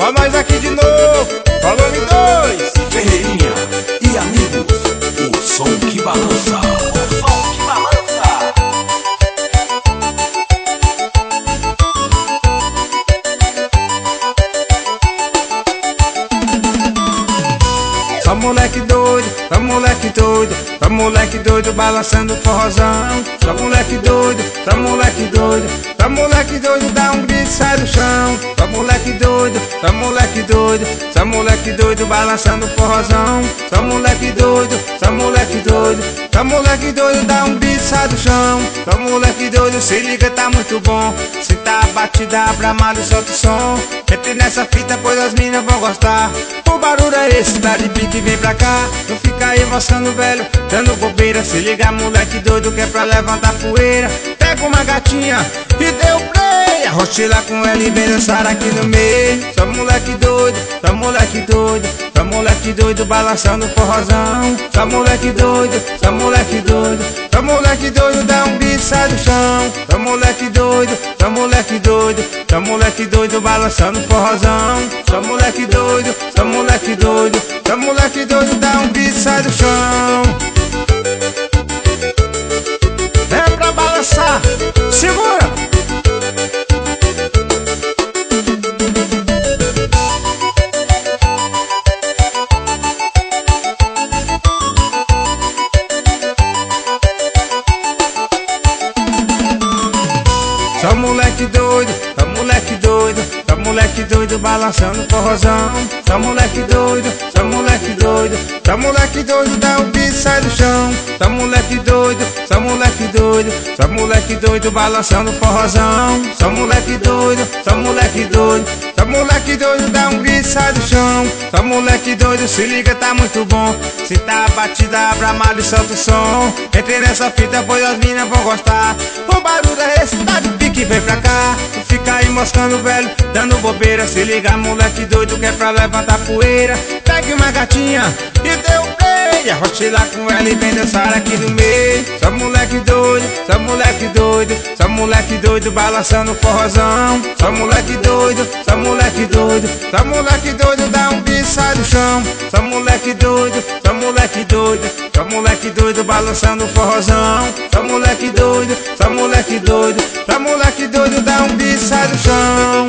Ó nós aqui de novo, volume 2. Ferreirinha e amigos, o som que balança. O som que balança. Só moleque doido, só moleque doido, só moleque doido balançando forrozão. Só moleque doido, só moleque doido, só moleque doido dá um grito e sai do chão. Só moleque doido, só moleque doido, só moleque doido balançando forrozão. Só moleque doido, só moleque doido, só moleque doido dá um grito e sai do chão. Só moleque doido, se liga, tá muito bom. Se tá a batida, abra malho e solta o som. Entre nessa fita, pois as minas vão gostar. O barulho é esse, tá de pique, vem pra cá. Não fica aí mostrando velho, dando bobeira. Se liga, moleque doido, que é pra levantar poeira. Pega uma gatinha e deu play. Arrochila com ela e vem dançar aqui no meio. Só moleque doido, só moleque doido, só moleque doido balançando forrozão. Só moleque doido, só moleque doido, só moleque doido dá um grito e sai do chão. Só moleque doido, só moleque doido, só moleque doido balançando forrozão. Só moleque doido, só moleque doido, só moleque doido dá um grito e sai do chão. É pra balançar, segura! Só moleque doido, só moleque doido, só moleque doido balançando forrozão. Só moleque doido, só moleque doido, só moleque doido dá um grito e sai do chão. Só moleque doido, só moleque doido, só moleque doido balançando forrozão. Só moleque doido, só moleque doido, só moleque doido dá um grito e sai do chão. Só moleque doido, se liga, tá muito bom. Se tá a batida, abra malho e solta o som. Entre nessa fita, pois as minas vão gostar. O barulho é esse, tá de pique, vem pra cá. Não fica aí moscando velho, dando bobeira. Se liga, moleque doido, que é pra levantar poeira. Pegue uma gatinha e deu play. Arrochila com ela e vem dançar aqui no meio. Só moleque doido, só moleque doido, só moleque doido balançando forrozão. Só moleque doido, só moleque doido, só moleque doido dá um grito e sai do chão. Só moleque doido, só moleque doido, só moleque doido balançando forrozão. Só moleque doido, só moleque doido, só moleque doido dá um grito e sai do chão.